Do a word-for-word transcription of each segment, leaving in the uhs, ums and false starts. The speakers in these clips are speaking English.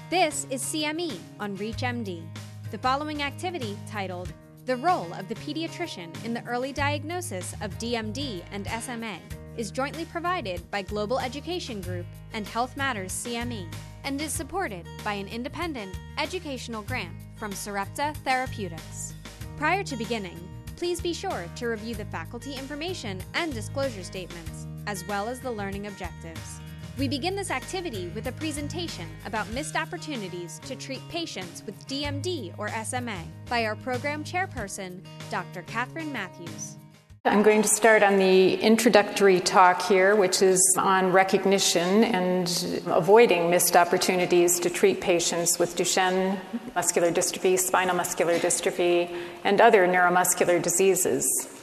This is C M E on ReachMD. The following activity, titled The Role of the Pediatrician in the Early Diagnosis of D M D and S M A, is jointly provided by Global Education Group and Health Matters C M E, and is supported by an independent educational grant from Sarepta Therapeutics. Prior to beginning, please be sure to review the faculty information and disclosure statements, as well as the learning objectives. We begin this activity with a presentation about missed opportunities to treat patients with D M D or S M A by our program chairperson, Doctor Catherine Matthews. I'm going to start on the introductory talk here, which is on recognition and avoiding missed opportunities to treat patients with Duchenne muscular dystrophy, spinal muscular dystrophy, and other neuromuscular diseases.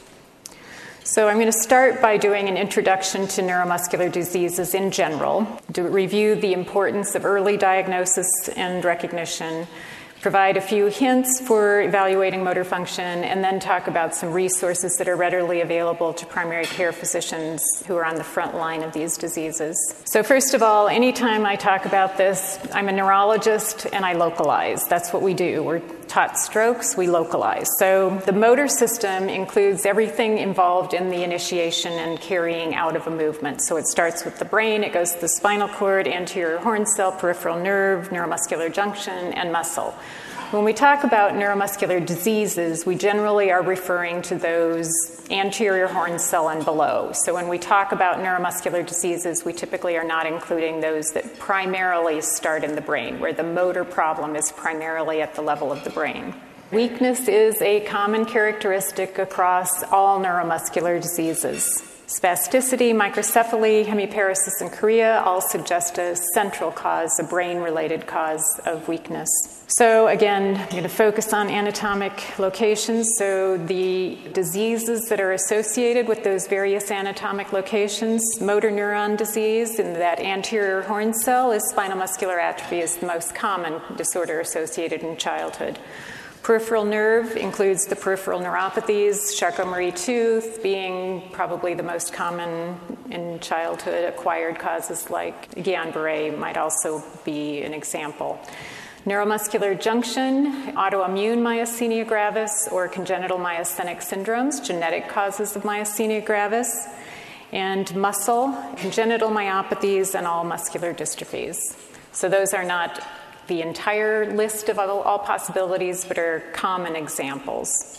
So I'm going to start by doing an introduction to neuromuscular diseases in general, to review the importance of early diagnosis and recognition, provide a few hints for evaluating motor function, and then talk about some resources that are readily available to primary care physicians who are on the front line of these diseases. So first of all, anytime I talk about this, I'm a neurologist and I localize. That's what we do. We're taught strokes, we localize. So the motor system includes everything involved in the initiation and carrying out of a movement. So it starts with the brain, it goes to the spinal cord, anterior horn cell, peripheral nerve, neuromuscular junction, and muscle. When we talk about neuromuscular diseases, we generally are referring to those anterior horn cell and below. So when we talk about neuromuscular diseases, we typically are not including those that primarily start in the brain, where the motor problem is primarily at the level of the brain. Weakness is a common characteristic across all neuromuscular diseases. Spasticity, microcephaly, hemiparesis, and chorea all suggest a central cause, a brain-related cause of weakness. So again, I'm going to focus on anatomic locations. So the diseases that are associated with those various anatomic locations, motor neuron disease in that anterior horn cell is spinal muscular atrophy is the most common disorder associated in childhood. Peripheral nerve includes the peripheral neuropathies, Charcot-Marie-Tooth being probably the most common in childhood. Acquired causes like Guillain-Barré might also be an example. Neuromuscular junction, autoimmune myasthenia gravis, or congenital myasthenic syndromes, genetic causes of myasthenia gravis, and muscle, congenital myopathies, and all muscular dystrophies. So those are not the entire list of all, all possibilities, but are common examples.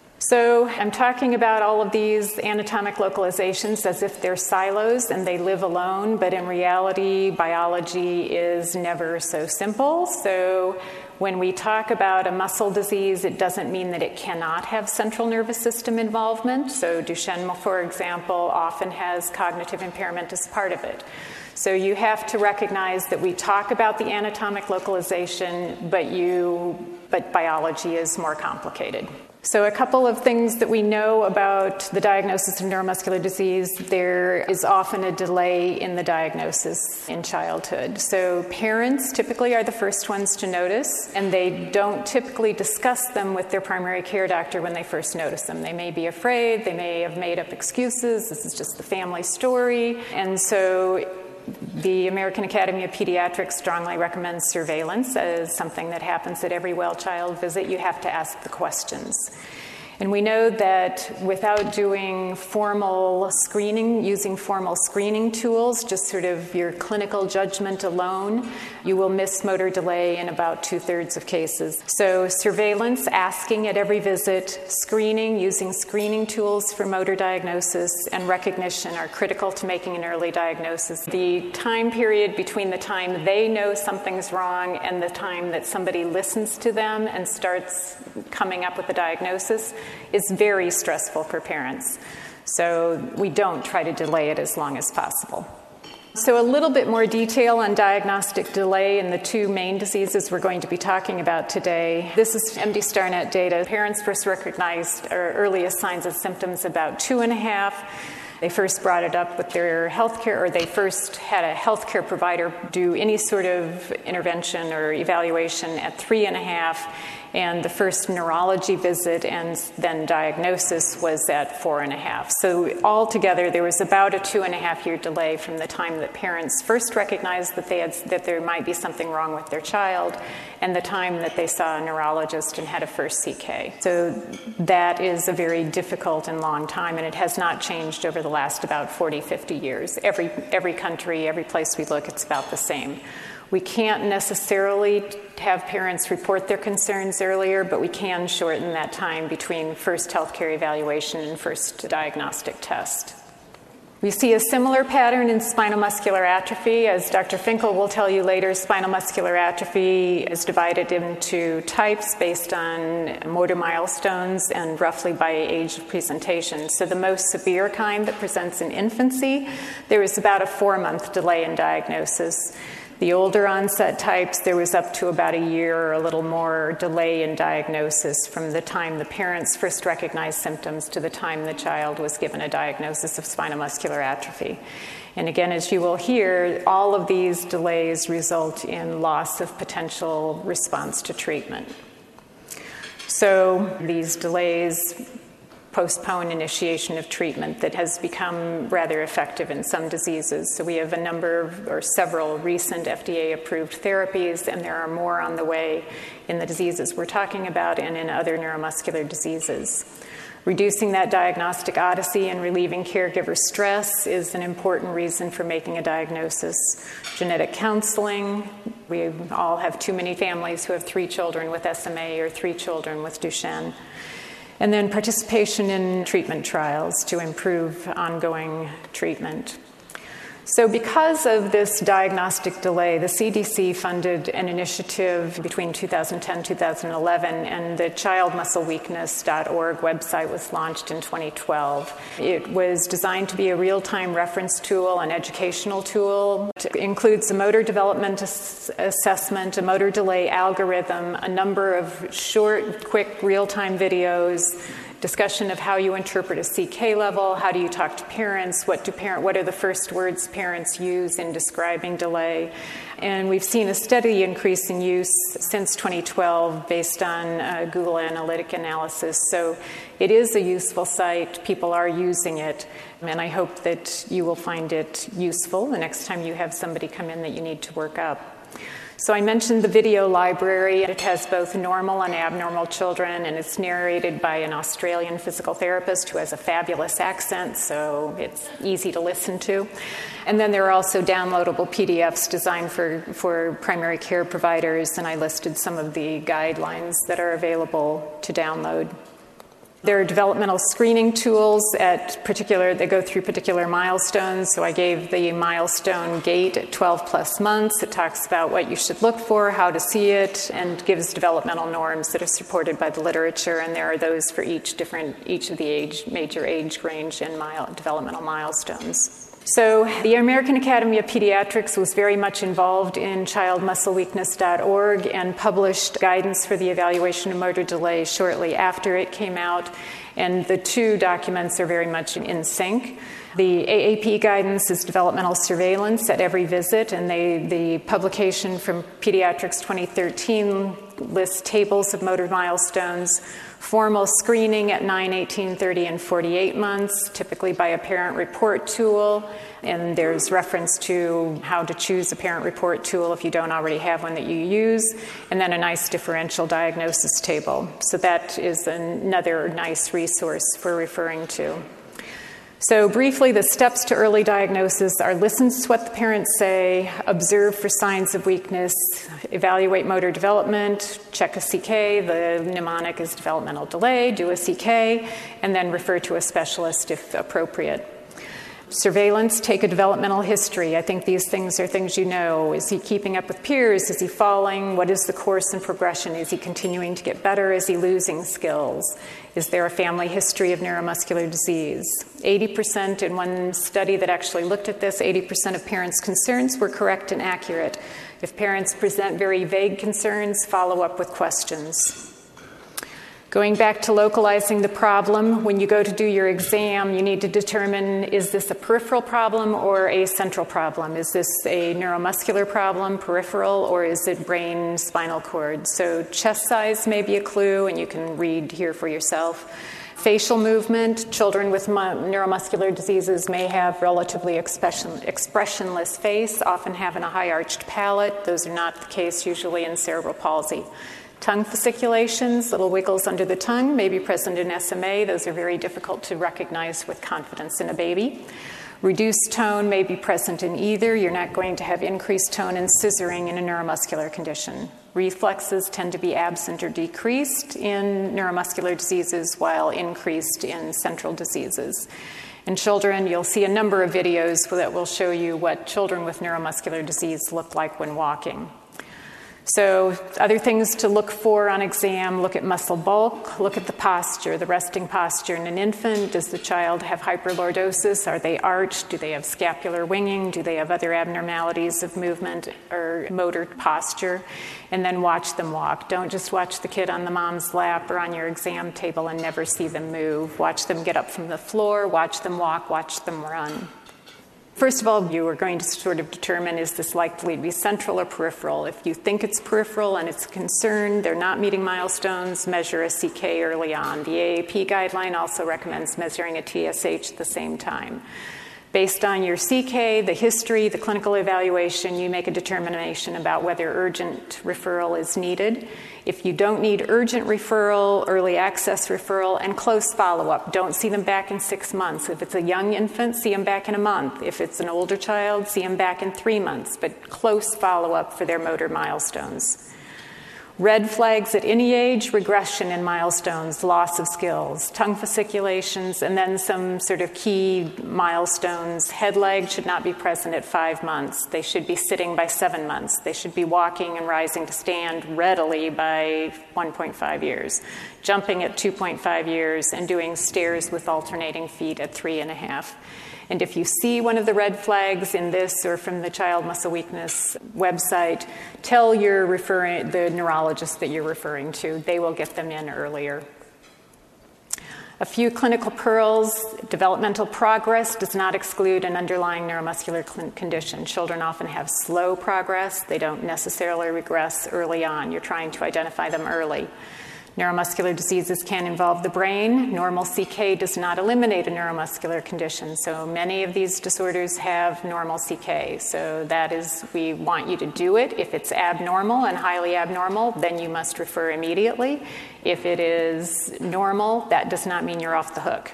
So I'm talking about all of these anatomic localizations as if they're silos and they live alone, but in reality, biology is never so simple. So when we talk about a muscle disease, it doesn't mean that it cannot have central nervous system involvement. So Duchenne, for example, often has cognitive impairment as part of it. So you have to recognize that we talk about the anatomic localization, but you, but biology is more complicated. So a couple of things that we know about the diagnosis of neuromuscular disease: there is often a delay in the diagnosis in childhood. So parents typically are the first ones to notice, and they don't typically discuss them with their primary care doctor when they first notice them. They may be afraid, they may have made up excuses, this is just the family story, and so the American Academy of Pediatrics strongly recommends surveillance as something that happens at every well child visit. You have to ask the questions. And we know that without doing formal screening, using formal screening tools, just sort of your clinical judgment alone, you will miss motor delay in about two-thirds of cases. So surveillance, asking at every visit, screening, using screening tools for motor diagnosis, and recognition are critical to making an early diagnosis. The time period between the time they know something's wrong and the time that somebody listens to them and starts coming up with a diagnosis is very stressful for parents. So we don't try to delay it as long as possible. So a little bit more detail on diagnostic delay in the two main diseases we're going to be talking about today. This is M D StarNet data. Parents first recognized our earliest signs and symptoms about two and a half. They first brought it up with their healthcare, or they first had a healthcare provider do any sort of intervention or evaluation at three and a half, and the first neurology visit and then diagnosis was at four and a half. So altogether, there was about a two and a half year delay from the time that parents first recognized that they had that there might be something wrong with their child, and the time that they saw a neurologist and had a first C K. So that is a very difficult and long time, and it has not changed over the last about forty, fifty years. Every every country, every place we look, it's about the same. We can't necessarily have parents report their concerns earlier, but we can shorten that time between first healthcare evaluation and first diagnostic test. We see a similar pattern in spinal muscular atrophy. As Doctor Finkel will tell you later, spinal muscular atrophy is divided into types based on motor milestones and roughly by age of presentation. So the most severe kind that presents in infancy, there is about a four-month delay in diagnosis. The older onset types, there was up to about a year or a little more delay in diagnosis from the time the parents first recognized symptoms to the time the child was given a diagnosis of spinal muscular atrophy. And again, as you will hear, all of these delays result in loss of potential response to treatment. So these delays postpone initiation of treatment that has become rather effective in some diseases. So we have a number of, or several recent F D A-approved therapies, and there are more on the way in the diseases we're talking about and in other neuromuscular diseases. Reducing that diagnostic odyssey and relieving caregiver stress is an important reason for making a diagnosis. Genetic counseling, we all have too many families who have three children with S M A or three children with Duchenne. And then participation in treatment trials to improve ongoing treatment. So because of this diagnostic delay, the C D C funded an initiative between two thousand ten and two thousand eleven, and the child muscle weakness dot org website was launched in twenty twelve. It was designed to be a real-time reference tool, an educational tool. It includes a motor development ass- assessment, a motor delay algorithm, a number of short, quick, real-time videos, discussion of how you interpret a C K level, how do you talk to parents, what do parent, what are the first words parents use in describing delay. And we've seen a steady increase in use since twenty twelve based on uh, Google Analytic analysis. So it is a useful site. People are using it. And I hope that you will find it useful the next time you have somebody come in that you need to work up. So I mentioned the video library. It has both normal and abnormal children, and it's narrated by an Australian physical therapist who has a fabulous accent, so it's easy to listen to. And then there are also downloadable P D Fs designed for, for primary care providers, and I listed some of the guidelines that are available to download. There are developmental screening tools at particular, they go through particular milestones. So I gave the milestone gate at twelve plus months. It talks about what you should look for, how to see it, and gives developmental norms that are supported by the literature. And there are those for each different, each of the age, major age range and mile, developmental milestones. So the American Academy of Pediatrics was very much involved in child muscle weakness dot org and published guidance for the evaluation of motor delay shortly after it came out. And the two documents are very much in sync. The A A P guidance is developmental surveillance at every visit, and they, the publication from Pediatrics twenty thirteen lists tables of motor milestones, formal screening at nine, eighteen, thirty, and forty-eight months, typically by a parent report tool, and there's reference to how to choose a parent report tool if you don't already have one that you use, and then a nice differential diagnosis table. So that is another nice resource for referring to. So briefly, the steps to early diagnosis are listen to what the parents say, observe for signs of weakness, evaluate motor development, check a C K, the mnemonic is developmental delay, do a C K, and then refer to a specialist if appropriate. Surveillance, take a developmental history. I think these things are things you know. Is he keeping up with peers? Is he falling? What is the course and progression? Is he continuing to get better? Is he losing skills? Is there a family history of neuromuscular disease? eighty percent in one study that actually looked at this, eighty percent of parents' concerns were correct and accurate. If parents present very vague concerns, follow up with questions. Going back to localizing the problem, when you go to do your exam, you need to determine, is this a peripheral problem or a central problem? Is this a neuromuscular problem, peripheral, or is it brain, spinal cord? So chest size may be a clue, and you can read here for yourself. Facial movement, children with neuromuscular diseases may have relatively expression, expressionless face, often having a high-arched palate. Those are not the case usually in cerebral palsy. Tongue fasciculations, little wiggles under the tongue, may be present in S M A. Those are very difficult to recognize with confidence in a baby. Reduced tone may be present in either. You're not going to have increased tone and scissoring in a neuromuscular condition. Reflexes tend to be absent or decreased in neuromuscular diseases while increased in central diseases. In children, you'll see a number of videos that will show you what children with neuromuscular disease look like when walking. So other things to look for on exam, look at muscle bulk, look at the posture, the resting posture in an infant. Does the child have hyperlordosis? Are they arched? Do they have scapular winging? Do they have other abnormalities of movement or motor posture? And then watch them walk. Don't just watch the kid on the mom's lap or on your exam table and never see them move. Watch them get up from the floor, watch them walk, watch them run. First of all, you are going to sort of determine, is this likely to be central or peripheral? If you think it's peripheral and it's a concern, they're not meeting milestones, measure a C K early on. The A A P guideline also recommends measuring a T S H at the same time. Based on your C K, the history, the clinical evaluation, you make a determination about whether urgent referral is needed. If you don't need urgent referral, early access referral, and close follow-up. Don't see them back in six months. If it's a young infant, see them back in a month. If it's an older child, see them back in three months, but close follow-up for their motor milestones. Red flags at any age, regression in milestones, loss of skills, tongue fasciculations, and then some sort of key milestones. Head leg should not be present at five months. They should be sitting by seven months. They should be walking and rising to stand readily by one point five years, jumping at two point five years, and doing stairs with alternating feet at three and a half. And if you see one of the red flags in this or from the Child Muscle Weakness website, tell your referring, the neurologist that you're referring to. They will get them in earlier. A few clinical pearls. Developmental progress does not exclude an underlying neuromuscular condition. Children often have slow progress. They don't necessarily regress early on. You're trying to identify them early. Neuromuscular diseases can involve the brain. Normal C K does not eliminate a neuromuscular condition. So many of these disorders have normal C K. So that is, we want you to do it. If it's abnormal and highly abnormal, then you must refer immediately. If it is normal, that does not mean you're off the hook.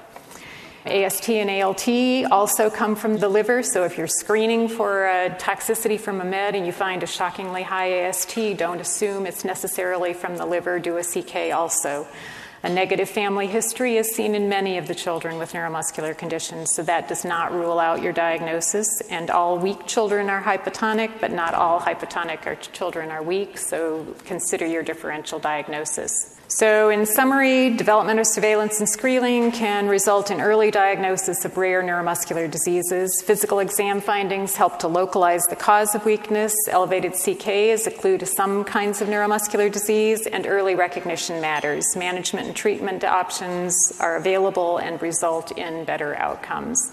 A S T and A L T also come from the liver, so if you're screening for a toxicity from a med and you find a shockingly high A S T, don't assume it's necessarily from the liver. Do a C K also. A negative family history is seen in many of the children with neuromuscular conditions, so that does not rule out your diagnosis. And all weak children are hypotonic, but not all hypotonic children are weak, so consider your differential diagnosis. So in summary, developmental surveillance and screening can result in early diagnosis of rare neuromuscular diseases. Physical exam findings help to localize the cause of weakness. Elevated C K is a clue to some kinds of neuromuscular disease, and early recognition matters. Management and treatment options are available and result in better outcomes.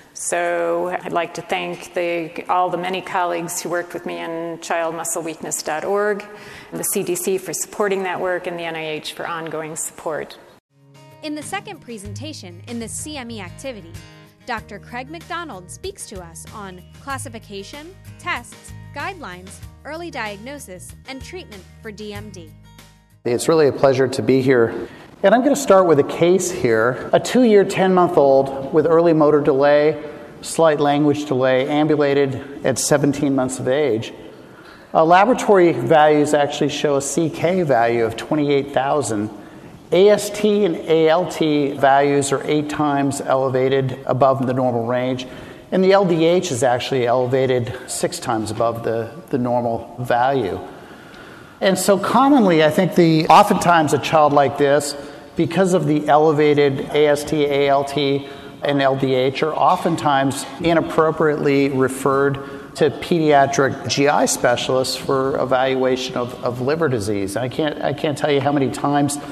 So I'd like to thank the, all the many colleagues who worked with me in child muscle weakness dot org, the C D C for supporting that work, and the N I H for ongoing support. In the second presentation in this C M E activity, Doctor Craig McDonald speaks to us on classification, tests, guidelines, early diagnosis, and treatment for D M D. It's really a pleasure to be here. And I'm going to start with a case here. A two-year, ten-month-old with early motor delay, slight language delay, ambulated at seventeen months of age. Uh, laboratory values actually show a C K value of twenty-eight thousand. A S T and A L T values are eight times elevated above the normal range. And the L D H is actually elevated six times above the, the normal value. And so commonly, I think the oftentimes a child like this, because of the elevated A S T, A L T, and L D H, are oftentimes inappropriately referred to pediatric G I specialists for evaluation of, of liver disease. I can't, I can't tell you how many times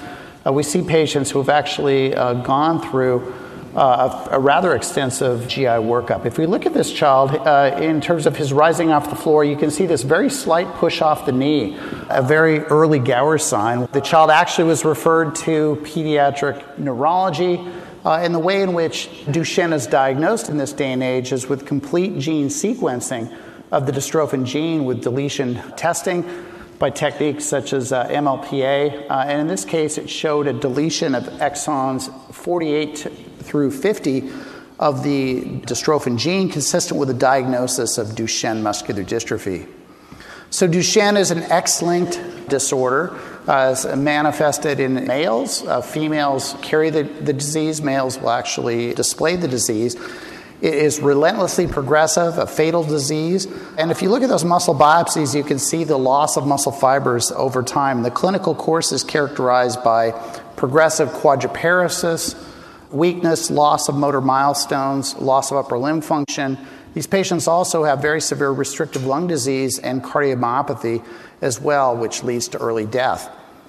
Uh, we see patients who have actually uh, gone through uh, a, a rather extensive G I workup. If we look at this child, uh, in terms of his rising off the floor, you can see this very slight push off the knee, a very early Gowers sign. The child actually was referred to pediatric neurology. Uh, and the way in which Duchenne is diagnosed in this day and age is with complete gene sequencing of the dystrophin gene with deletion testing by techniques such as uh, M L P A. Uh, and in this case, it showed a deletion of exons forty-eight through fifty of the dystrophin gene, consistent with a diagnosis of Duchenne muscular dystrophy. So Duchenne is an X-linked disorder. Uh, it's manifested in males. Uh, females carry the, the disease. Males will actually display the disease. It is relentlessly progressive, a fatal disease. And if you look at those muscle biopsies, you can see the loss of muscle fibers over time. The clinical course is characterized by progressive quadriparesis, weakness, loss of motor milestones, loss of upper limb function. These patients also have very severe restrictive lung disease and cardiomyopathy as well, which leads to early death.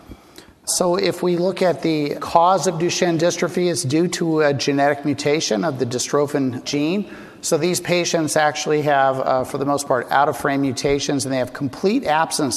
So if we look at the cause of Duchenne dystrophy, it's due to a genetic mutation of the dystrophin gene. So these patients actually have, uh, for the most part, out-of-frame mutations, and they have complete absence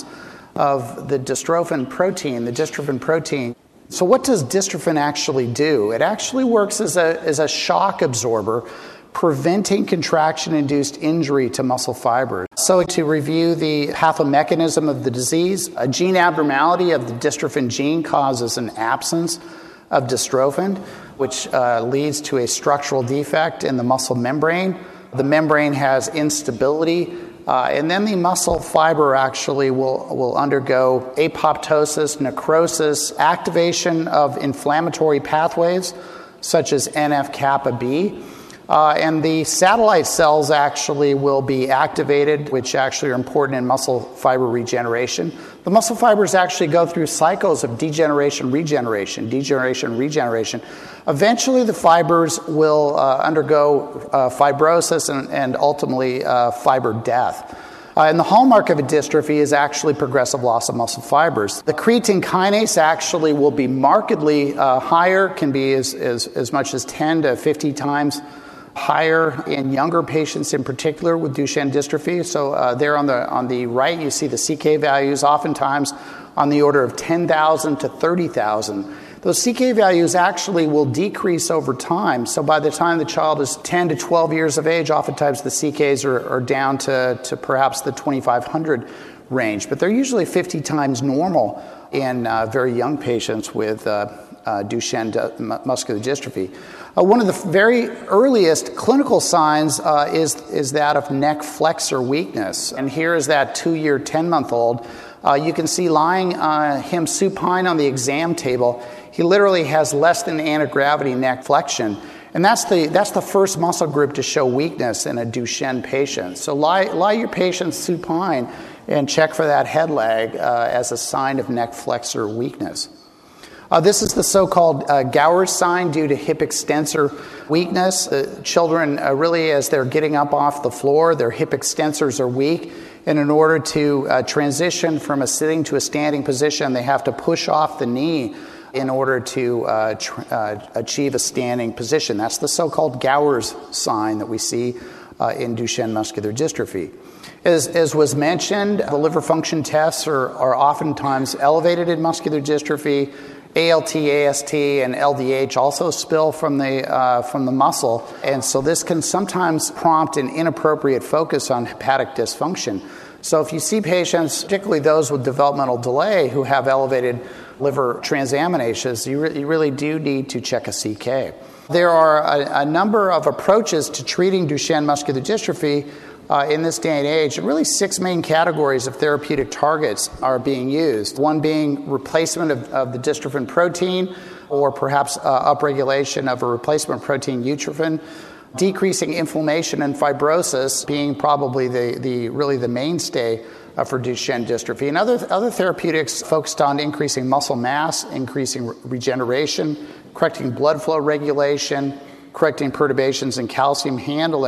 of the dystrophin protein, the dystrophin protein. So what does dystrophin actually do? It actually works as a, as a shock absorber, preventing contraction-induced injury to muscle fibers. So to review the pathomechanism of the disease, a gene abnormality of the dystrophin gene causes an absence of dystrophin, which uh, leads to a structural defect in the muscle membrane. The membrane has instability, uh, and then the muscle fiber actually will, will undergo apoptosis, necrosis, activation of inflammatory pathways, such as N F kappa B. Uh, and the satellite cells actually will be activated, which actually are important in muscle fiber regeneration. The muscle fibers actually go through cycles of degeneration, regeneration, degeneration, regeneration. Eventually, the fibers will uh, undergo uh, fibrosis and, and ultimately uh, fiber death. Uh, and the hallmark of a dystrophy is actually progressive loss of muscle fibers. The creatine kinase actually will be markedly uh, higher, can be as, as, as much as ten to fifty times higher in younger patients in particular with Duchenne dystrophy. So uh, there on the on the right, you see the C K values, oftentimes on the order of ten thousand to thirty thousand. Those C K values actually will decrease over time. So by the time the child is ten to twelve years of age, oftentimes the C Ks are, are down to, to perhaps the twenty-five hundred range. But they're usually fifty times normal in uh, very young patients with uh, uh, Duchenne d- muscular dystrophy. Uh, one of the very earliest clinical signs uh, is, is that of neck flexor weakness. And here is that two-year, ten-month-old. Uh, you can see lying uh, him supine on the exam table. He literally has less than anti-gravity neck flexion. And that's the, that's the first muscle group to show weakness in a Duchenne patient. So lie, lie your patient supine and check for that head lag uh, as a sign of neck flexor weakness. Uh, this is the so-called uh, Gowers sign due to hip extensor weakness. Uh, children uh, really, as they're getting up off the floor, their hip extensors are weak. And in order to uh, transition from a sitting to a standing position, they have to push off the knee in order to uh, tr- uh, achieve a standing position. That's the so-called Gowers sign that we see uh, in Duchenne muscular dystrophy. As, as was mentioned, the liver function tests are, are oftentimes elevated in muscular dystrophy. A L T, A S T, and L D H also spill from the uh, from the muscle, and so this can sometimes prompt an inappropriate focus on hepatic dysfunction. So if you see patients, particularly those with developmental delay who have elevated liver transaminases, you, re- you really do need to check a C K. There are a, a number of approaches to treating Duchenne muscular dystrophy Uh, in this day and age. And really six main categories of therapeutic targets are being used. One being replacement of, of the dystrophin protein, or perhaps uh, upregulation of a replacement protein, utrophin. Decreasing inflammation and fibrosis being probably the, the really the mainstay uh, for Duchenne dystrophy. And other, other therapeutics focused on increasing muscle mass, increasing re- regeneration, correcting blood flow regulation, correcting perturbations in calcium handling.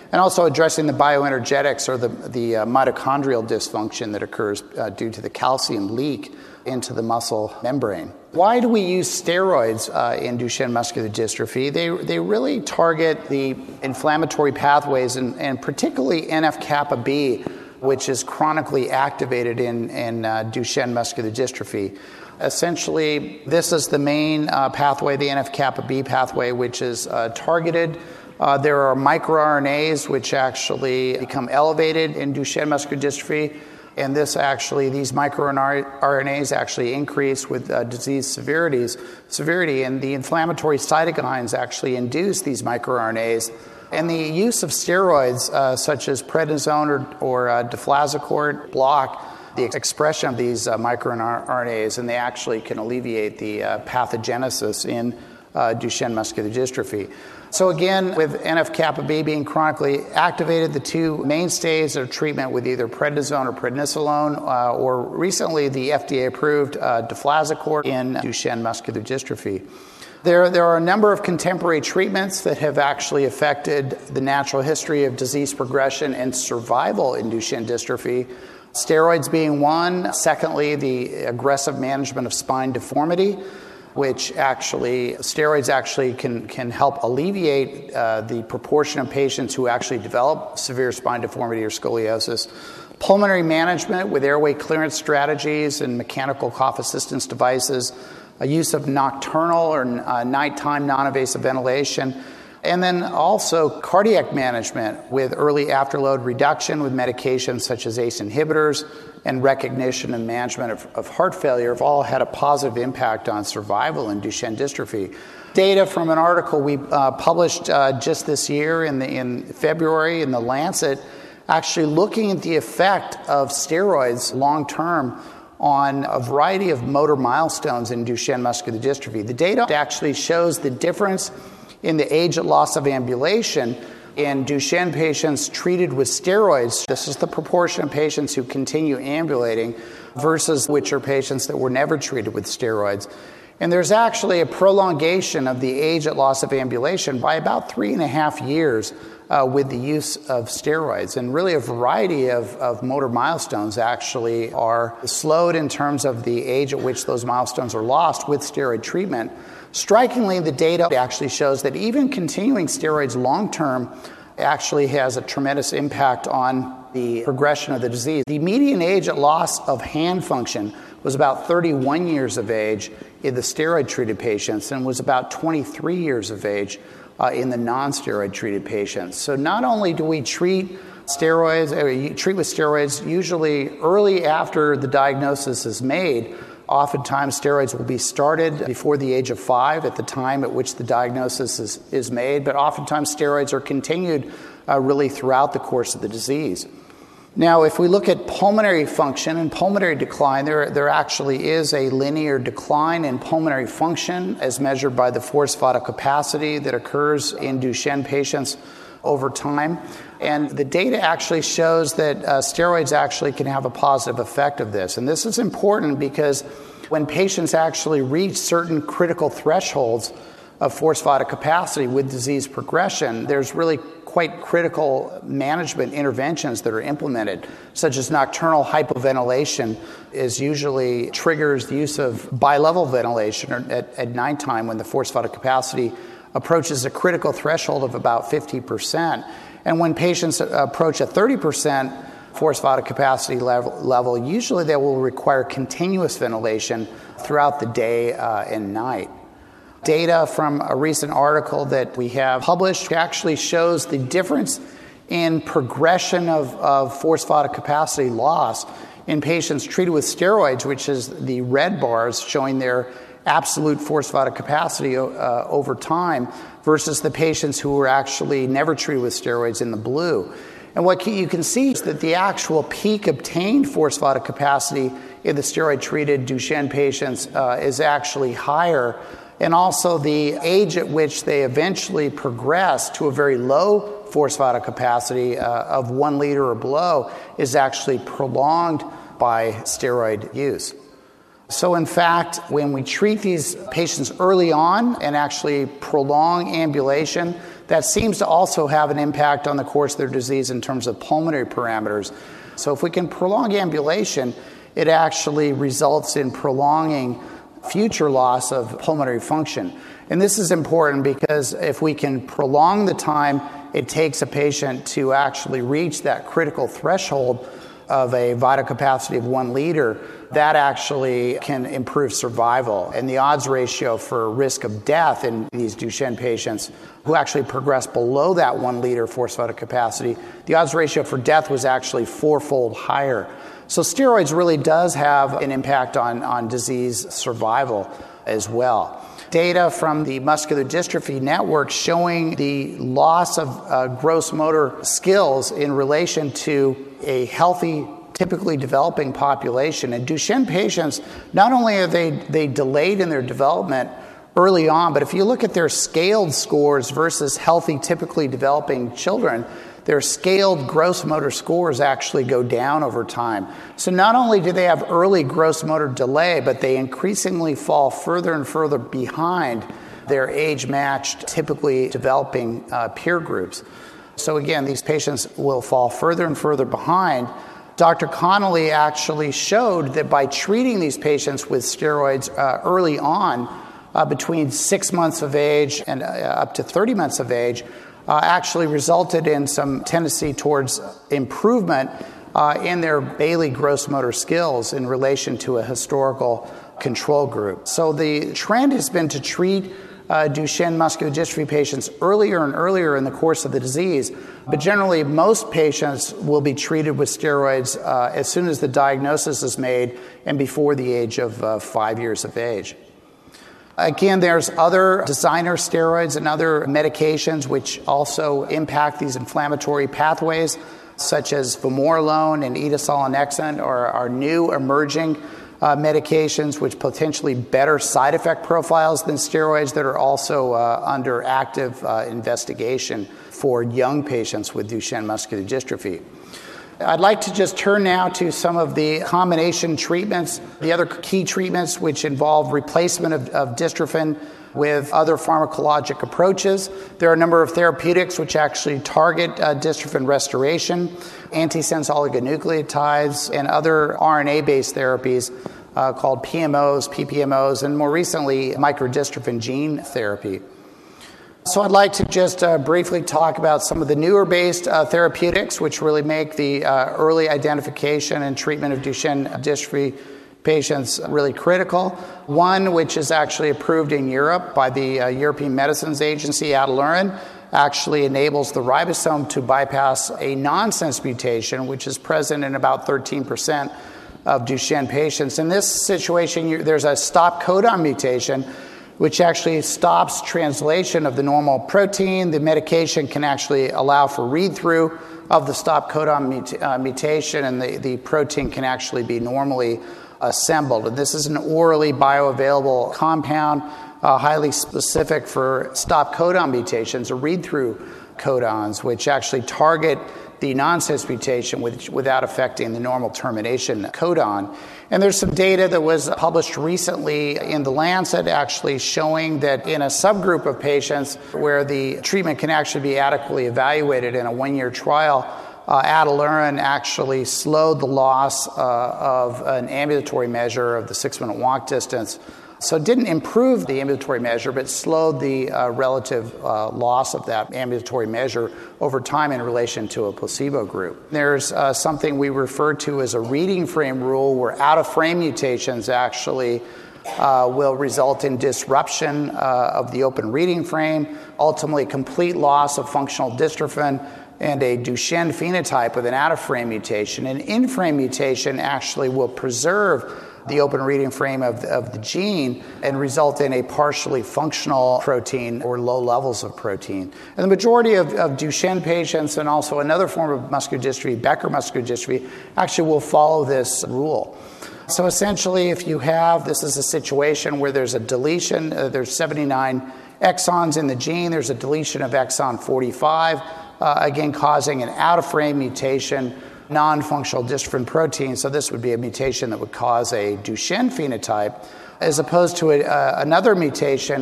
and also addressing the bioenergetics or the, the uh, mitochondrial dysfunction that occurs uh, due to the calcium leak into the muscle membrane. Why do we use steroids uh, in Duchenne muscular dystrophy? They, they really target the inflammatory pathways, and, and particularly N F kappa B, which is chronically activated in, in uh, Duchenne muscular dystrophy. Essentially, this is the main uh, pathway, the N F kappa B pathway, which is uh, targeted. Uh, there are microRNAs which actually become elevated in Duchenne muscular dystrophy, and this actually, these microRNAs actually increase with uh, disease severities, severity, and the inflammatory cytokines actually induce these microRNAs. And the use of steroids, uh, such as prednisone or, or uh, deflazacort, block the expression of these uh, microRNAs, and they actually can alleviate the uh, pathogenesis in uh, Duchenne muscular dystrophy. So again, with N F kappa B being chronically activated, the two mainstays of treatment with either prednisone or prednisolone, uh, or recently the F D A-approved uh, deflazacort in Duchenne muscular dystrophy. There, there are a number of contemporary treatments that have actually affected the natural history of disease progression and survival in Duchenne dystrophy. Steroids being one. Secondly, the aggressive management of spine deformity, which actually, steroids actually can, can help alleviate uh, the proportion of patients who actually develop severe spine deformity or scoliosis. Pulmonary management with airway clearance strategies and mechanical cough assistance devices, a use of nocturnal or uh, nighttime non-invasive ventilation, and then also cardiac management with early afterload reduction with medications such as A C E inhibitors, and recognition and management of, of heart failure have all had a positive impact on survival in Duchenne dystrophy. Data from an article we uh, published uh, just this year in, the, in February in The Lancet, actually looking at the effect of steroids long-term on a variety of motor milestones in Duchenne muscular dystrophy. The data actually shows the difference in the age at loss of ambulation in Duchenne patients treated with steroids. This is the proportion of patients who continue ambulating versus which are patients that were never treated with steroids. And there's actually a prolongation of the age at loss of ambulation by about three and a half years uh, with the use of steroids. And really a variety of, of motor milestones actually are slowed in terms of the age at which those milestones are lost with steroid treatment. Strikingly, the data actually shows that even continuing steroids long-term actually has a tremendous impact on the progression of the disease. The median age at loss of hand function was about thirty-one years of age in the steroid-treated patients and was about twenty-three years of age uh, in the non-steroid-treated patients. So not only do we treat steroids, or treat with steroids usually early after the diagnosis is made. Oftentimes, steroids will be started before the age of five at the time at which the diagnosis is, is made, but oftentimes steroids are continued uh, really throughout the course of the disease. Now, if we look at pulmonary function and pulmonary decline, there, there actually is a linear decline in pulmonary function as measured by the forced vital capacity that occurs in Duchenne patients over time. And the data actually shows that uh, steroids actually can have a positive effect of this. And this is important because when patients actually reach certain critical thresholds of forced vital capacity with disease progression, there's really quite critical management interventions that are implemented, such as nocturnal hypoventilation is usually triggers the use of bilevel ventilation at, at nighttime when the forced vital capacity approaches a critical threshold of about fifty percent. And when patients approach a thirty percent forced vital capacity level, level, usually they will require continuous ventilation throughout the day uh, and night. Data from a recent article that we have published actually shows the difference in progression of, of forced vital capacity loss in patients treated with steroids, which is the red bars showing their absolute forced vital capacity uh, over time, versus the patients who were actually never treated with steroids in the blue. And what you can see is that the actual peak obtained forced vital capacity in the steroid-treated Duchenne patients uh, is actually higher, and also the age at which they eventually progress to a very low forced vital capacity uh, of one liter or below is actually prolonged by steroid use. So in fact, when we treat these patients early on and actually prolong ambulation that seems to also have an impact on the course of their disease in terms of pulmonary parameters. So if we can prolong ambulation, it actually results in prolonging future loss of pulmonary function. And this is important because if we can prolong the time it takes a patient to actually reach that critical threshold of a vital capacity of one liter, that actually can improve survival. And the odds ratio for risk of death in these Duchenne patients who actually progress below that one liter forced vital capacity, the odds ratio for death was actually fourfold higher. So steroids really does have an impact on, on disease survival as well. Data from the Muscular Dystrophy Network showing the loss of uh, gross motor skills in relation to a healthy, typically developing population. And Duchenne patients, not only are they, they delayed in their development early on, but if you look at their scaled scores versus healthy, typically developing children, their scaled gross motor scores actually go down over time. So not only do they have early gross motor delay, but they increasingly fall further and further behind their age-matched, typically developing uh, peer groups. So again, these patients will fall further and further behind. Doctor Connolly actually showed that by treating these patients with steroids uh, early on, uh, between six months of age and uh, up to thirty months of age, Uh, actually resulted in some tendency towards improvement uh, in their Bailey gross motor skills in relation to a historical control group. So the trend has been to treat uh, Duchenne muscular dystrophy patients earlier and earlier in the course of the disease, but generally most patients will be treated with steroids uh, as soon as the diagnosis is made and before the age of uh, five years of age. Again, there's other designer steroids and other medications which also impact these inflammatory pathways, such as vamorolone and etasolonexant are, are new emerging uh, medications which potentially better side effect profiles than steroids that are also uh, under active uh, investigation for young patients with Duchenne muscular dystrophy. I'd like to just turn now to some of the combination treatments, the other key treatments which involve replacement of, of dystrophin with other pharmacologic approaches. There are a number of therapeutics which actually target uh, dystrophin restoration, antisense oligonucleotides, and other R N A-based therapies uh, called P M Os, P P M Os, and more recently, microdystrophin gene therapy. So I'd like to just uh, briefly talk about some of the newer-based uh, therapeutics which really make the uh, early identification and treatment of Duchenne dystrophy patients really critical. One, which is actually approved in Europe by the uh, European Medicines Agency, Ataluren, actually enables the ribosome to bypass a nonsense mutation, which is present in about thirteen percent of Duchenne patients. In this situation, you, there's a stop codon mutation, which actually stops translation of the normal protein. The medication can actually allow for read-through of the stop codon mut- uh, mutation, and the, the protein can actually be normally assembled. And this is an orally bioavailable compound, uh, highly specific for stop codon mutations, or read-through codons, which actually target the nonsense mutation with, without affecting the normal termination codon. And there's some data that was published recently in The Lancet actually showing that in a subgroup of patients where the treatment can actually be adequately evaluated in a one-year trial, uh, Ataluren actually slowed the loss uh, of an ambulatory measure of the six-minute walk distance. So it didn't improve the ambulatory measure, but slowed the uh, relative uh, loss of that ambulatory measure over time in relation to a placebo group. There's uh, something we refer to as a reading frame rule, where out-of-frame mutations actually uh, will result in disruption uh, of the open reading frame, ultimately complete loss of functional dystrophin, and a Duchenne phenotype with an out-of-frame mutation. An in-frame mutation actually will preserve the open reading frame of the, of the gene and result in a partially functional protein or low levels of protein. And the majority of, of Duchenne patients, and also another form of muscular dystrophy, Becker muscular dystrophy, actually will follow this rule. So essentially, if you have, this is a situation where there's a deletion, uh, there's seventy-nine exons in the gene, there's a deletion of exon forty-five, uh, again causing an out-of-frame mutation, non-functional dystrophin protein. So this would be a mutation that would cause a Duchenne phenotype, as opposed to a, uh, another mutation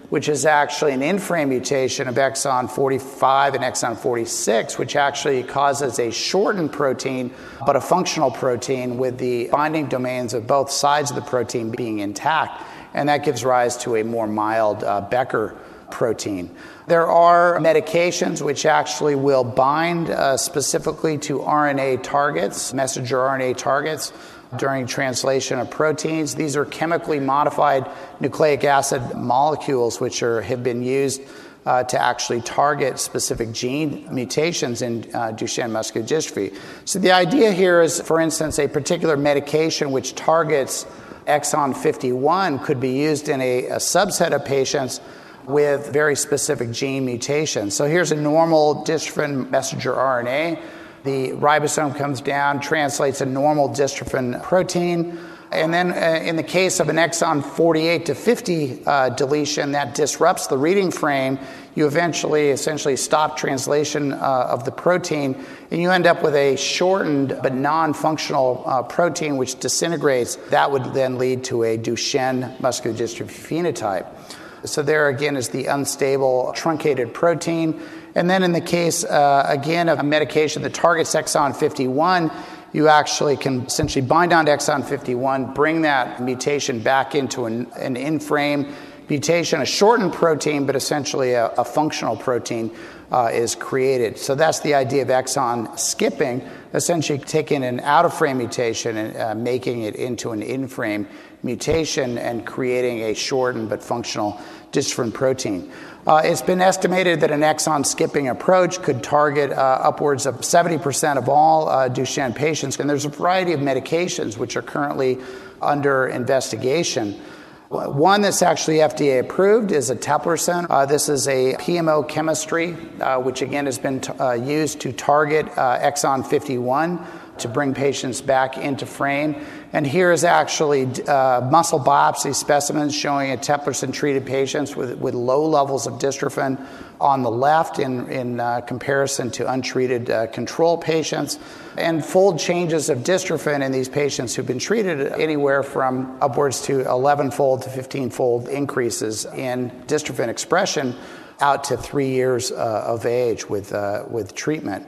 which is actually an in-frame mutation of exon forty-five and exon forty-six, which actually causes a shortened protein, but a functional protein with the binding domains of both sides of the protein being intact. And that gives rise to a more mild uh, Becker protein. There are medications which actually will bind uh, specifically to R N A targets, messenger R N A targets, during translation of proteins. These are chemically modified nucleic acid molecules which are, have been used uh, to actually target specific gene mutations in uh, Duchenne muscular dystrophy. So the idea here is, for instance, a particular medication which targets exon fifty-one could be used in a, a subset of patients with very specific gene mutations. So here's a normal dystrophin messenger R N A. The ribosome comes down, translates a normal dystrophin protein, and then uh, in the case of an exon forty-eight to fifty uh, deletion that disrupts the reading frame, you eventually essentially stop translation uh, of the protein, and you end up with a shortened but non-functional uh, protein which disintegrates. That would then lead to a Duchenne muscular dystrophy phenotype. So there again is the unstable truncated protein. And then in the case, uh, again, of a medication that targets exon fifty-one, you actually can essentially bind on to exon fifty-one, bring that mutation back into an, an in-frame mutation, a shortened protein, but essentially a, a functional protein uh, is created. So that's the idea of exon skipping, essentially taking an out-of-frame mutation and uh, making it into an in-frame mutation and creating a shortened but functional dystrophin protein. Uh, it's been estimated that an exon skipping approach could target uh, upwards of seventy percent of all uh, Duchenne patients, and there's a variety of medications which are currently under investigation. One that's actually F D A approved is eteplirsen. Uh, this is a P M O chemistry, uh, which again has been t- uh, used to target uh, exon fifty-one to bring patients back into frame. And here is actually uh, muscle biopsy specimens showing eteplirsen-treated patients with, with low levels of dystrophin on the left in, in uh, comparison to untreated uh, control patients, and fold changes of dystrophin in these patients who've been treated anywhere from upwards to eleven-fold to fifteen-fold increases in dystrophin expression out to three years uh, of age with, uh, with treatment.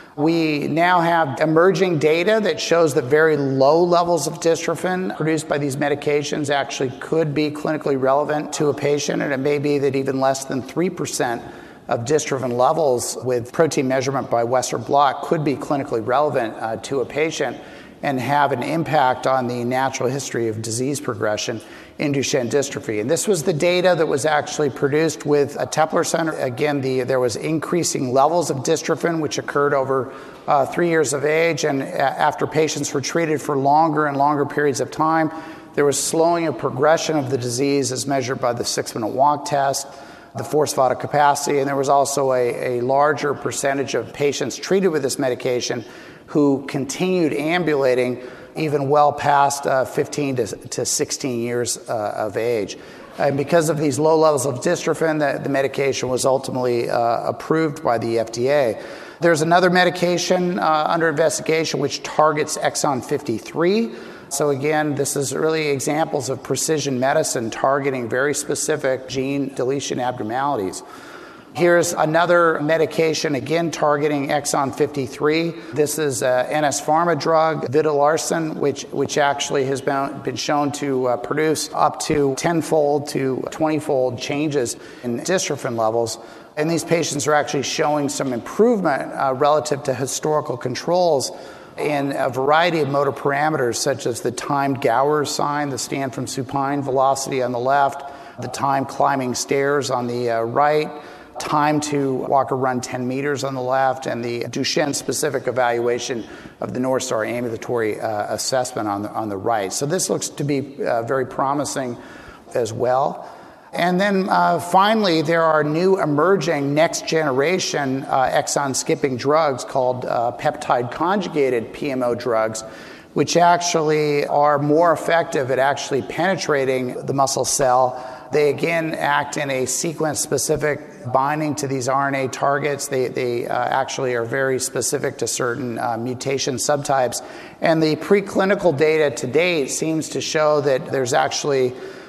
We now have emerging data that shows that very low levels of dystrophin produced by these medications actually could be clinically relevant to a patient, and it may be that even less than three percent of dystrophin levels with protein measurement by Western blot could be clinically relevant uh, to a patient and have an impact on the natural history of disease progression in Duchenne dystrophy. And this was the data that was actually produced with eteplirsen. Again, the, there was increasing levels of dystrophin, which occurred over uh, three years of age. And a- after patients were treated for longer and longer periods of time, there was slowing of progression of the disease as measured by the six-minute walk test, the forced vital capacity, and there was also a, a larger percentage of patients treated with this medication who continued ambulating even well past uh, fifteen to sixteen years uh, of age. And because of these low levels of dystrophin, the, the medication was ultimately uh, approved by the F D A. There's another medication uh, under investigation which targets exon fifty-three. So again, this is really examples of precision medicine targeting very specific gene deletion abnormalities. Here's another medication, again targeting exon fifty-three. This is an N S Pharma drug, vitilarsen, which, which actually has been, been shown to uh, produce up to tenfold to twenty-fold changes in dystrophin levels. And these patients are actually showing some improvement uh, relative to historical controls in a variety of motor parameters, such as the timed Gower sign, the stand from supine velocity on the left, the time climbing stairs on the uh, right, time to walk or run ten meters on the left, and the Duchenne-specific evaluation of the North Star ambulatory uh, assessment on the, on the right. So this looks to be uh, very promising as well. And then uh, finally, there are new emerging next-generation uh, exon-skipping drugs called uh, peptide-conjugated P M O drugs, which actually are more effective at actually penetrating the muscle cell. They, again, act in a sequence-specific binding to these R N A targets. They, they uh, actually are very specific to certain uh, mutation subtypes. And the preclinical data to date seems to show that there's actually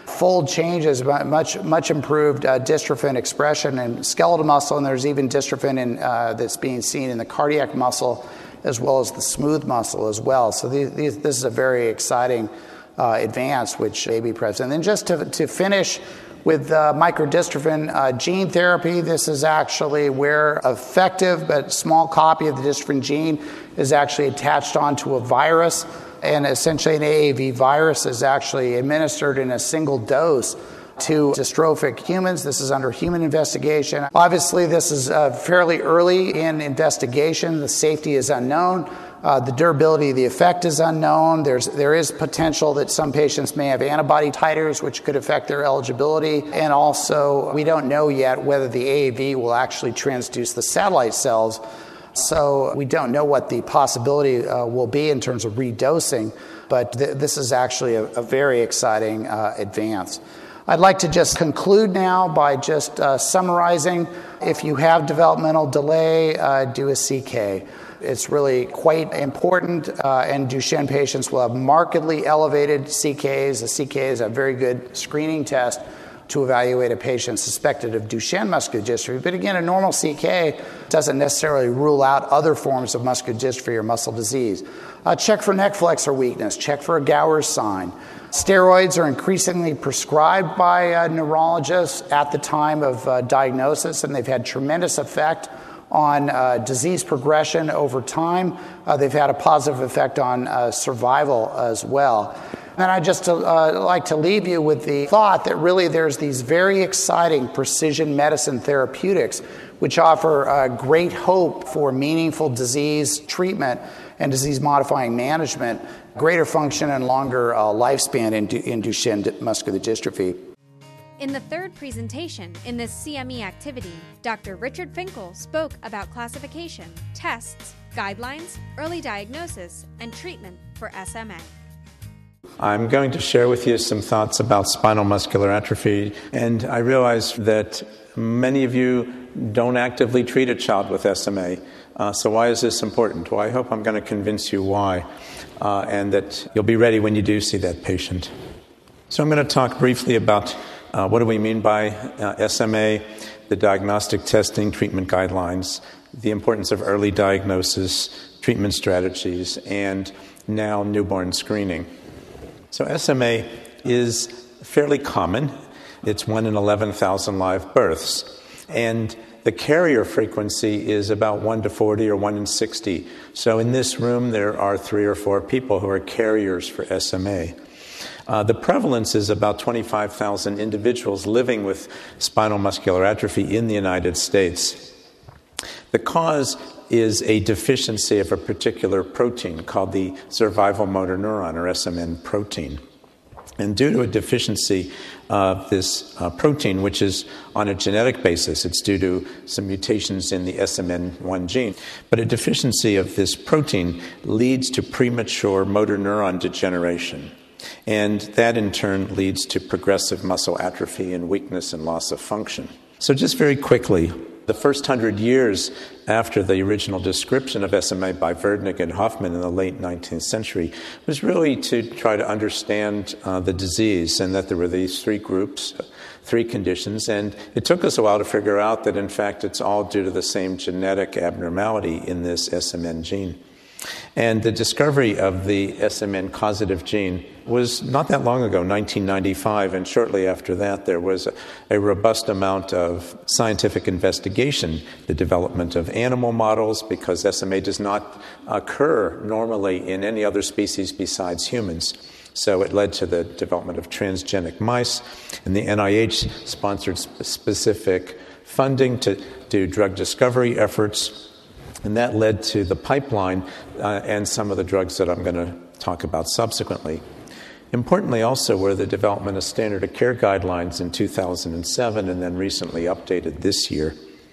fold changes, much much improved uh, dystrophin expression in skeletal muscle, and there's even dystrophin in, uh, that's being seen in the cardiac muscle as well as the smooth muscle as well. So these, these, this is a very exciting uh, advance which may be present. And then just to, to finish with uh, microdystrophin uh, gene therapy, this is actually where effective but small copy of the dystrophin gene is actually attached onto a virus. And essentially an A A V virus is actually administered in a single dose to dystrophic humans. This is under human investigation. Obviously, this is uh, fairly early in investigation. The safety is unknown. Uh, the durability of the effect is unknown. There's, there is potential that some patients may have antibody titers, which could affect their eligibility. And also, we don't know yet whether the A A V will actually transduce the satellite cells. So we don't know what the possibility uh, will be in terms of redosing, but th- this is actually a, a very exciting uh, advance. I'd like to just conclude now by just uh, summarizing. If you have developmental delay, uh, do a C K. It's really quite important, uh, and Duchenne patients will have markedly elevated C Ks. The C K is a very good screening test to evaluate a patient suspected of Duchenne muscular dystrophy. But again, a normal C K doesn't necessarily rule out other forms of muscular dystrophy or muscle disease. Uh, check for neck flexor weakness. Check for a Gower's sign. Steroids are increasingly prescribed by uh, neurologists at the time of uh, diagnosis, and they've had tremendous effect on uh, disease progression over time. Uh, they've had a positive effect on uh, survival as well. And I'd just uh, like to leave you with the thought that really there's these very exciting precision medicine therapeutics which offer uh, great hope for meaningful disease treatment and disease-modifying management, greater function and longer uh, lifespan in, du- in Duchenne muscular dystrophy. In the third presentation in this C M E activity, Doctor Richard Finkel spoke about classification, tests, guidelines, early diagnosis, and treatment for S M A. I'm going to share with you some thoughts about spinal muscular atrophy, and I realize that many of you don't actively treat a child with S M A. Uh, so why is this important? Well, I hope I'm going to convince you why, uh, and that you'll be ready when you do see that patient. So I'm going to talk briefly about uh, what do we mean by uh, S M A, the diagnostic testing, treatment guidelines, the importance of early diagnosis, treatment strategies, and now newborn screening. So S M A is fairly common. It's one in eleven thousand live births. And the carrier frequency is about one to forty or one in sixty. So in this room, there are three or four people who are carriers for S M A. Uh, the prevalence is about twenty-five thousand individuals living with spinal muscular atrophy in the United States. The cause is a deficiency of a particular protein called the survival motor neuron, or S M N protein. And due to a deficiency of this uh, protein, which is on a genetic basis, it's due to some mutations in the S M N one gene, but a deficiency of this protein leads to premature motor neuron degeneration. And that in turn leads to progressive muscle atrophy and weakness and loss of function. So just very quickly, the first hundred years after the original description of S M A by Verdnick and Hoffman in the late nineteenth century was really to try to understand uh, the disease, and that there were these three groups, three conditions, and it took us a while to figure out that in fact it's all due to the same genetic abnormality in this S M N gene. And the discovery of the S M N causative gene was not that long ago, nineteen ninety-five, and shortly after that there was a, a robust amount of scientific investigation, the development of animal models, because S M A does not occur normally in any other species besides humans. So it led to the development of transgenic mice, and the N I H sponsored sp- specific funding to do drug discovery efforts. And that led to the pipeline uh, and some of the drugs that I'm going to talk about subsequently. Importantly also were the development of standard of care guidelines in two thousand seven and then recently updated this year.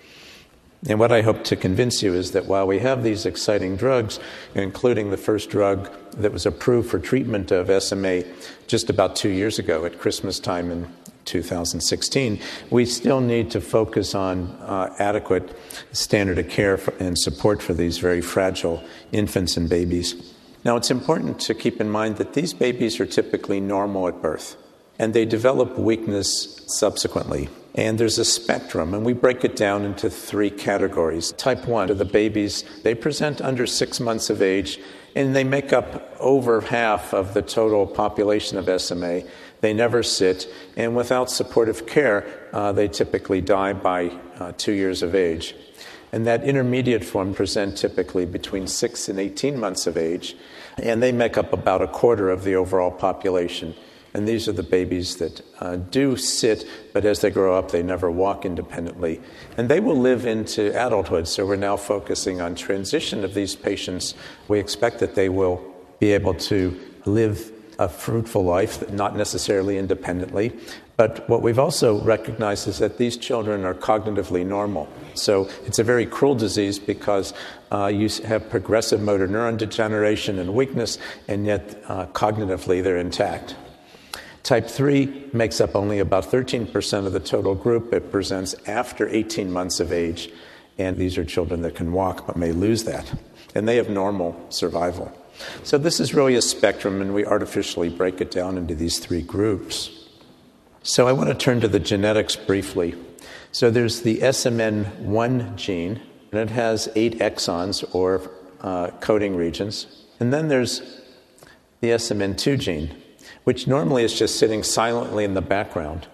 And what I hope to convince you is that while we have these exciting drugs, including the first drug that was approved for treatment of S M A just about two years ago at Christmas time in two thousand sixteen, we still need to focus on uh, adequate standard of care for, and support for these very fragile infants and babies. Now, it's important to keep in mind that these babies are typically normal at birth. and they develop weakness subsequently. And there's a spectrum, and we break it down into three categories. Type one are the babies. They present under six months of age, and they make up over half of the total population of S M A. They never sit, and without supportive care, uh, they typically die by uh, two years of age. And that intermediate form present typically between six and eighteen months of age, and they make up about a quarter of the overall population. And these are the babies that uh, do sit, but as they grow up, they never walk independently. And they will live into adulthood, so we're now focusing on transition of these patients. We expect that they will be able to live a fruitful life, not necessarily independently. But what we've also recognized is that these children are cognitively normal. So it's a very cruel disease because uh, you have progressive motor neuron degeneration and weakness, and yet uh, cognitively they're intact. Type three makes up only about thirteen percent of the total group. It presents after eighteen months of age, and these are children that can walk but may lose that. And they have normal survival. So this is really a spectrum, and we artificially break it down into these three groups. So I want to turn to the genetics briefly. So there's the S M N one gene, and it has eight exons or uh, coding regions. And then there's the S M N two gene, which normally is just sitting silently in the background.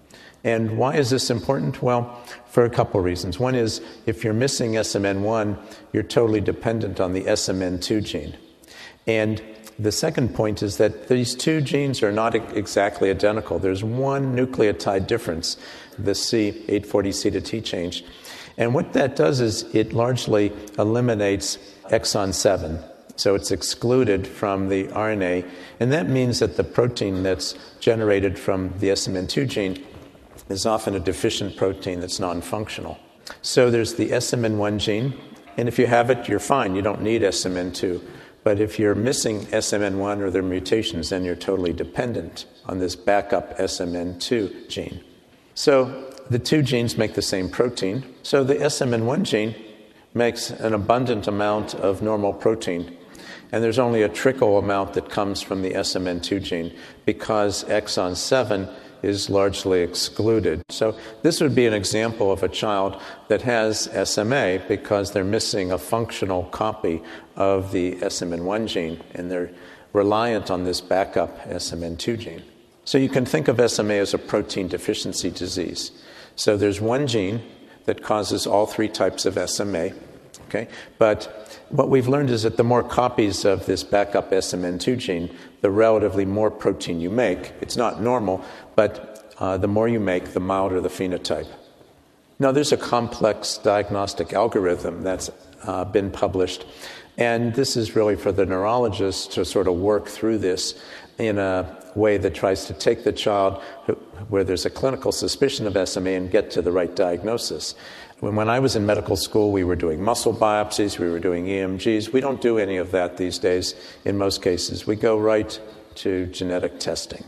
And why is this important? Well, for a couple reasons. One is if you're missing S M N one, you're totally dependent on the S M N two gene. And the second point is that these two genes are not exactly identical. There's one nucleotide difference, the C eight forty C to T change. And what that does is it largely eliminates exon seven. So it's excluded from the R N A. And that means that the protein that's generated from the S M N two gene is often a deficient protein that's non-functional. So there's the S M N one gene. And if you have it, you're fine. You don't need S M N two. But if you're missing S M N one or their mutations, then you're totally dependent on this backup S M N two gene. So the two genes make the same protein. So the S M N one gene makes an abundant amount of normal protein. And there's only a trickle amount that comes from the S M N two gene because exon seven is largely excluded. So this would be an example of a child that has S M A because they're missing a functional copy of the S M N one gene, and they're reliant on this backup S M N two gene. So you can think of S M A as a protein deficiency disease. So there's one gene that causes all three types of S M A, okay? But what we've learned is that the more copies of this backup S M N two gene, the relatively more protein you make. It's not normal, but uh, the more you make, the milder the phenotype. Now, there's a complex diagnostic algorithm that's uh, been published, and this is really for the neurologists to sort of work through this in a way that tries to take the child who, where there's a clinical suspicion of S M A and get to the right diagnosis. When I was in medical school, we were doing muscle biopsies, we were doing E M Gs. We don't do any of that these days in most cases. We go right to genetic testing.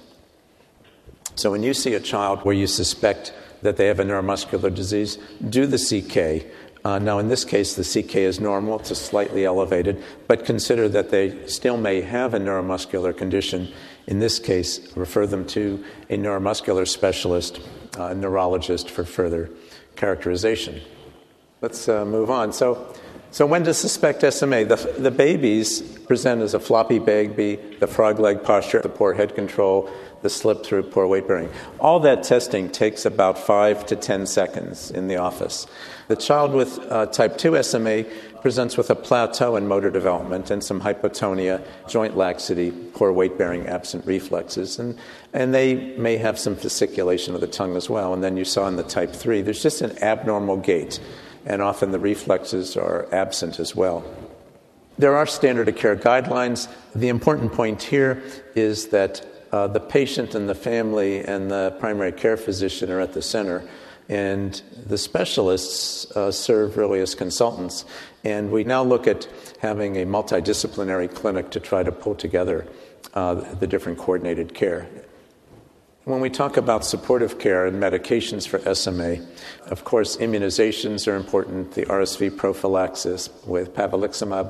So when you see a child where you suspect that they have a neuromuscular disease, do the C K. Uh, now, in this case, the C K is normal. It's slightly elevated, but consider that they still may have a neuromuscular condition. In this case, refer them to a neuromuscular specialist, uh, a neurologist for further characterization. Let's uh, move on. So, so when to suspect S M A? The, the babies present as a floppy baby, the frog leg posture, the poor head control, the slip through, poor weight bearing. All that testing takes about five to ten seconds in the office. The child with uh, type two S M A presents with a plateau in motor development and some hypotonia, joint laxity, poor weight bearing, absent reflexes, and, and they may have some fasciculation of the tongue as well. And then you saw in the type three, there's just an abnormal gait, and often the reflexes are absent as well. There are standard of care guidelines. The important point here is that uh, the patient and the family and the primary care physician are at the center, and the specialists uh, serve really as consultants. And we now look at having a multidisciplinary clinic to try to pull together uh, the different coordinated care. When we talk about supportive care and medications for S M A, of course, immunizations are important. The R S V prophylaxis with pavliximab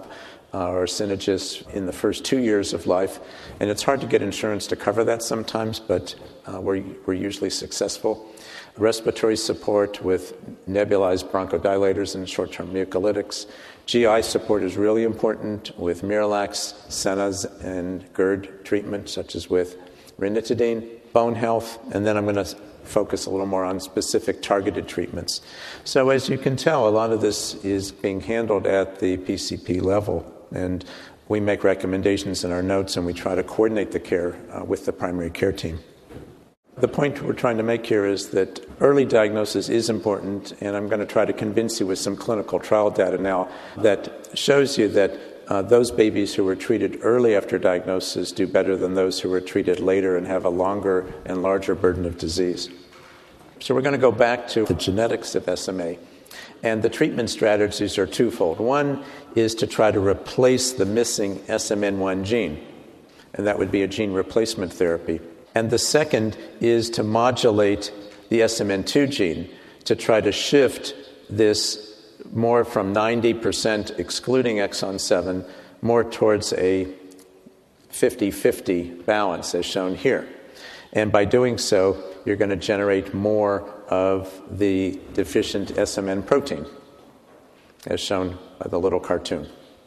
uh, or Synagis in the first two years of life. And it's hard to get insurance to cover that sometimes, but uh, we're, we're usually successful. Respiratory support with nebulized bronchodilators and short-term mucolytics. G I support is really important with Miralax, Senaz, and GERD treatment, such as with ranitidine. Bone health, and then I'm going to focus a little more on specific targeted treatments. So as you can tell, a lot of this is being handled at the P C P level, and we make recommendations in our notes, and we try to coordinate the care uh, with the primary care team. The point we're trying to make here is that early diagnosis is important, and I'm going to try to convince you with some clinical trial data now that shows you that uh, those babies who were treated early after diagnosis do better than those who were treated later and have a longer and larger burden of disease. So we're going to go back to the genetics of S M A. And the treatment strategies are twofold. One is to try to replace the missing S M N one gene, and that would be a gene replacement therapy. And the second is to modulate the S M N two gene to try to shift this more from ninety percent excluding exon seven, more towards a fifty-fifty balance as shown here. And by doing so, you're going to generate more of the deficient S M N protein, as shown by the little cartoon.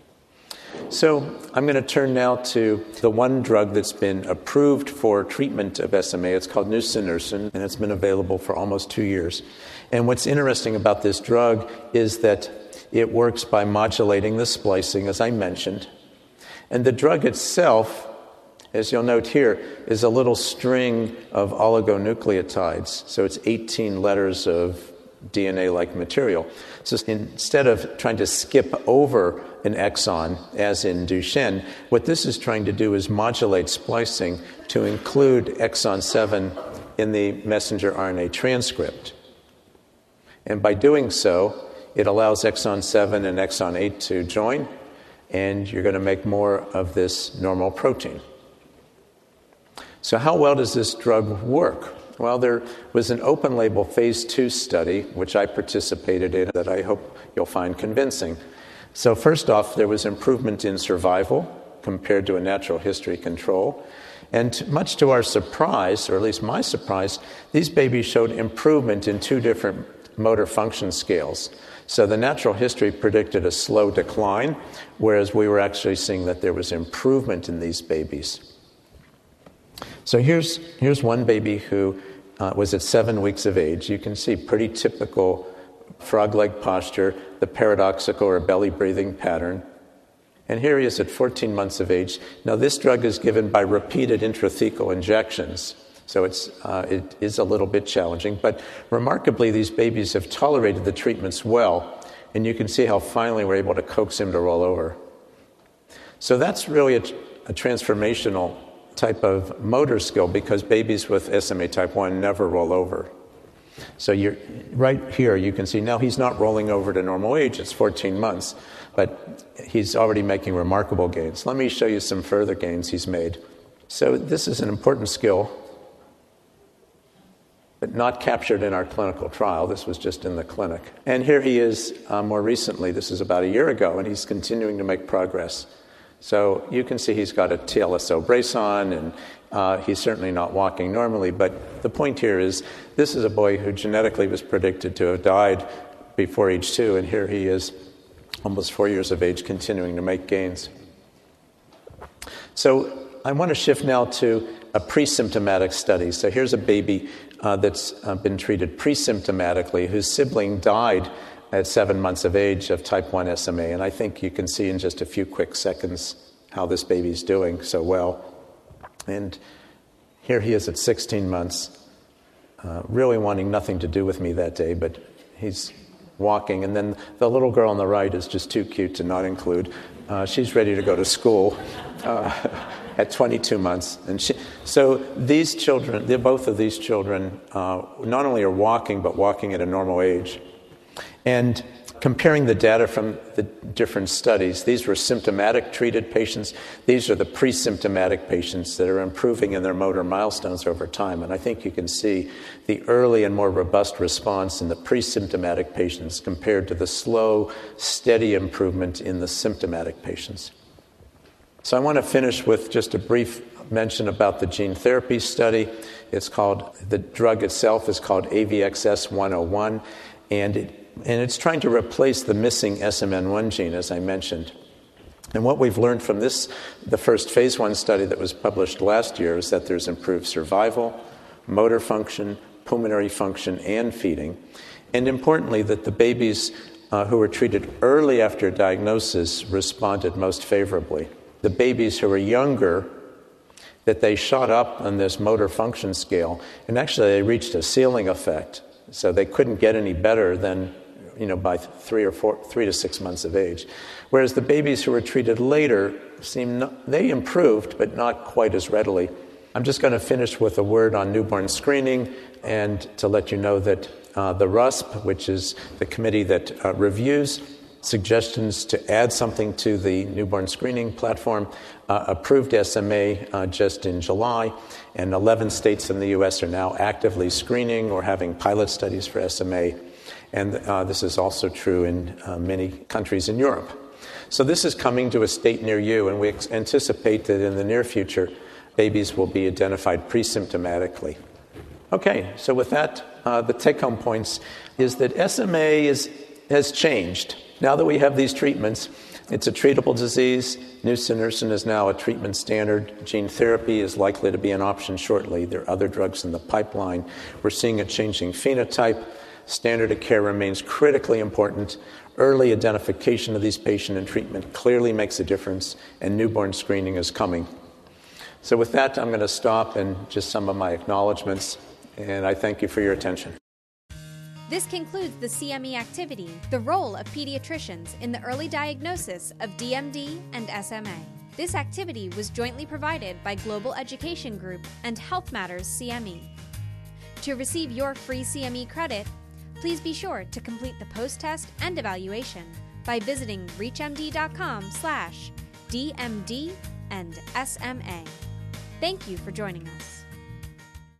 So I'm going to turn now to the one drug that's been approved for treatment of S M A. It's called nusinersen, and it's been available for almost two years. And what's interesting about this drug is that it works by modulating the splicing, as I mentioned. And the drug itself, as you'll note here, is a little string of oligonucleotides. So it's eighteen letters of D N A-like material. So instead of trying to skip over an exon, as in Duchenne, what this is trying to do is modulate splicing to include exon seven in the messenger R N A transcript. And by doing so, it allows exon seven and exon eight to join, and you're going to make more of this normal protein. So how well does this drug work? Well, there was an open-label phase two study, which I participated in, that I hope you'll find convincing. So first off, there was improvement in survival compared to a natural history control. And much to our surprise, or at least my surprise, these babies showed improvement in two different motor function scales. So the natural history predicted a slow decline, whereas we were actually seeing that there was improvement in these babies. So here's, here's one baby who uh, was at seven weeks of age. You can see pretty typical frog leg posture, the paradoxical or belly breathing pattern. And here he is at fourteen months of age. Now this drug is given by repeated intrathecal injections. So it's, uh, it is a little bit challenging. But remarkably, these babies have tolerated the treatments well. And you can see how finally we're able to coax him to roll over. So that's really a, a transformational type of motor skill, because babies with S M A type one never roll over. So you're right here, you can see now he's not rolling over to normal age, it's fourteen months, but he's already making remarkable gains. Let me show you some further gains he's made. So this is an important skill, but not captured in our clinical trial. This was just in the clinic. And here he is uh, more recently, this is about a year ago, and he's continuing to make progress. So you can see he's got a T L S O brace on, and uh, he's certainly not walking normally. But the point here is this is a boy who genetically was predicted to have died before age two, and here he is, almost four years of age, continuing to make gains. So I want to shift now to a pre-symptomatic study. So here's a baby uh, that's uh, been treated pre-symptomatically, whose sibling died at seven months of age of type one S M A. And I think you can see in just a few quick seconds how this baby's doing so well. And here he is at sixteen months, uh, really wanting nothing to do with me that day, but he's walking. And then the little girl on the right is just too cute to not include. Uh, she's ready to go to school uh, at twenty-two months. And she, so these children, both of these children, uh, not only are walking, but walking at a normal age. And comparing the data from the different studies. These were symptomatic treated patients. These are the pre-symptomatic patients that are improving in their motor milestones over time. And I think you can see the early and more robust response in the pre-symptomatic patients compared to the slow, steady improvement in the symptomatic patients. So I want to finish with just a brief mention about the gene therapy study. It's called, the drug itself is called A V X S one oh one, and it And it's trying to replace the missing S M N one gene, as I mentioned. And what we've learned from this, the first phase one study that was published last year, is that there's improved survival, motor function, pulmonary function, and feeding. And importantly, that the babies uh, who were treated early after diagnosis responded most favorably. The babies who were younger, that they shot up on this motor function scale, and actually they reached a ceiling effect. So they couldn't get any better than, you know, by three or four, three to six months of age. Whereas the babies who were treated later seemed not, they improved, but not quite as readily. I'm just going to finish with a word on newborn screening, and to let you know that uh, the R U S P, which is the committee that uh, reviews suggestions to add something to the newborn screening platform, uh, approved S M A uh, just in July, and eleven states in the U S are now actively screening or having pilot studies for S M A, and uh, this is also true in uh, many countries in Europe. So this is coming to a state near you, and we ex- anticipate that in the near future, babies will be identified pre-symptomatically. Okay, so with that, uh, the take-home points is that S M A is, has changed. Now that we have these treatments, it's a treatable disease. Nusinersen is now a treatment standard. Gene therapy is likely to be an option shortly. There are other drugs in the pipeline. We're seeing a changing phenotype. Standard of care remains critically important. Early identification of these patients and treatment clearly makes a difference, and newborn screening is coming. So with that, I'm going to stop and just some of my acknowledgments, and I thank you for your attention. This concludes the C M E activity, the role of pediatricians in the early diagnosis of D M D and S M A. This activity was jointly provided by Global Education Group and Health Matters C M E. To receive your free C M E credit, please be sure to complete the post-test and evaluation by visiting reachmd.com slash DMD and SMA. Thank you for joining us.